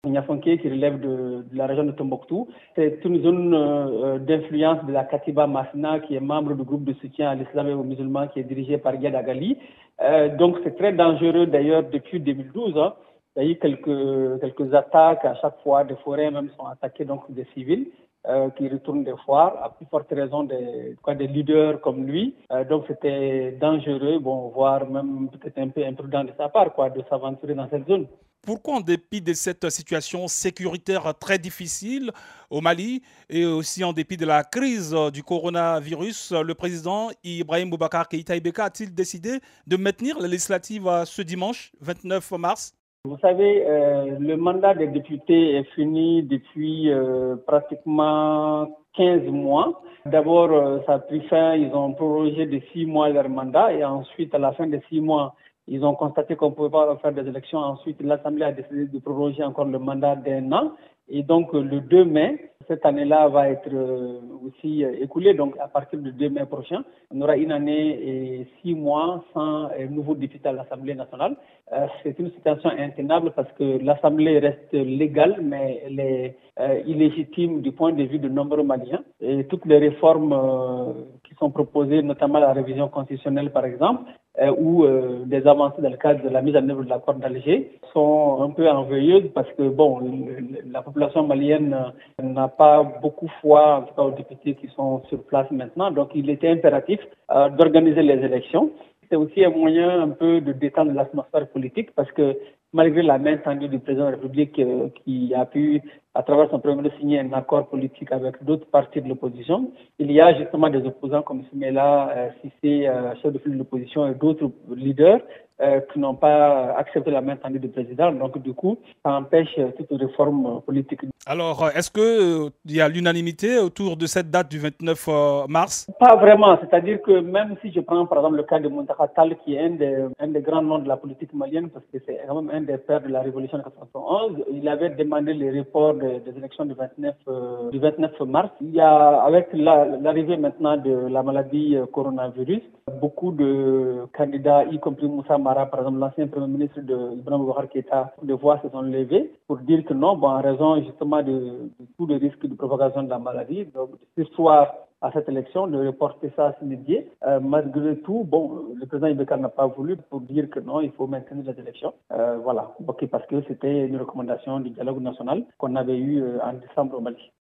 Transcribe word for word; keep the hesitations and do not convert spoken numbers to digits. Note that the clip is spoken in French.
Niafonké, qui relève de, de la région de Tombouctou. C'est une zone euh, d'influence de la Katiba Masna, qui est membre du groupe de soutien à l'islam et aux musulmans, qui est dirigé par Gad Agali. Euh, donc c'est très dangereux d'ailleurs depuis deux mille douze. Hein. Il y a eu quelques, quelques attaques à chaque fois, des forêts même sont attaquées, donc des civils. Euh, qui retournent des foires, à plus forte raison des, quoi, des leaders comme lui. Euh, donc c'était dangereux, bon, voire même peut-être un peu imprudent de sa part, quoi, de s'aventurer dans cette zone. Pourquoi, en dépit de cette situation sécuritaire très difficile au Mali et aussi en dépit de la crise du coronavirus, le président Ibrahim Boubacar Keïta Ibeka a-t-il décidé de maintenir la législative ce dimanche vingt-neuf mars? Vous savez, euh, le mandat des députés est fini depuis euh, pratiquement quinze mois. D'abord, euh, ça a pris fin, ils ont prorogé de six mois leur mandat et ensuite, à la fin des six mois, ils ont constaté qu'on ne pouvait pas faire des élections. Ensuite, l'Assemblée a décidé de proroger encore le mandat d'un an. Et donc, le deux mai, cette année-là va être euh, aussi euh, écoulée. Donc, à partir du deux mai prochain, on aura une année et six mois sans euh, nouveau député à l'Assemblée nationale. Euh, c'est une situation intenable parce que l'Assemblée reste légale, mais elle est euh, illégitime du point de vue de nombreux Maliens. Et toutes les réformes euh, qui sont proposées, notamment la révision constitutionnelle par exemple, euh, ou euh, des avancées dans le cadre de la mise en œuvre de l'accord d'Alger, sont un peu envieuses parce que bon, le, la population malienne n'a pas beaucoup foi, en tout cas aux députés qui sont sur place maintenant. Donc il était impératif euh, d'organiser les élections. C'est aussi un moyen un peu de détendre l'atmosphère politique parce que malgré la main tendue du président de la République euh, qui a pu, à travers son premier ministre, signer un accord politique avec d'autres partis de l'opposition, il y a justement des opposants comme Soumela, euh, Sissé, euh, chef de file de l'opposition et d'autres leaders euh, qui n'ont pas accepté la main tendue du président. Donc du coup, ça empêche euh, toute réforme euh, politique. Alors, est-ce qu'il euh, y a l'unanimité autour de cette date du vingt-neuf mars? Pas vraiment, c'est-à-dire que même si je prends par exemple le cas de Muntaka Tall, qui est un des, un des grands noms de la politique malienne, parce que c'est quand même un des pères de la révolution de quatre-vingt-onze, il avait demandé le report des, des élections du vingt-neuf, euh, du vingt-neuf mars. Il y a, avec la, l'arrivée maintenant de la maladie euh, coronavirus, beaucoup de candidats, y compris Moussa Mara, par exemple l'ancien premier ministre de Ibrahim Boubacar Keïta, de voix se sont levées pour dire que non, bon, en raison justement de, de tout le risque de propagation de la maladie, donc ce soir, à cette élection, de reporter ça à ce midi. Euh, malgré tout, bon, le président Ibeka n'a pas voulu pour dire que non, il faut maintenir les élections. Euh, voilà, okay, parce que c'était une recommandation du dialogue national qu'on avait eu euh, en décembre au Mali.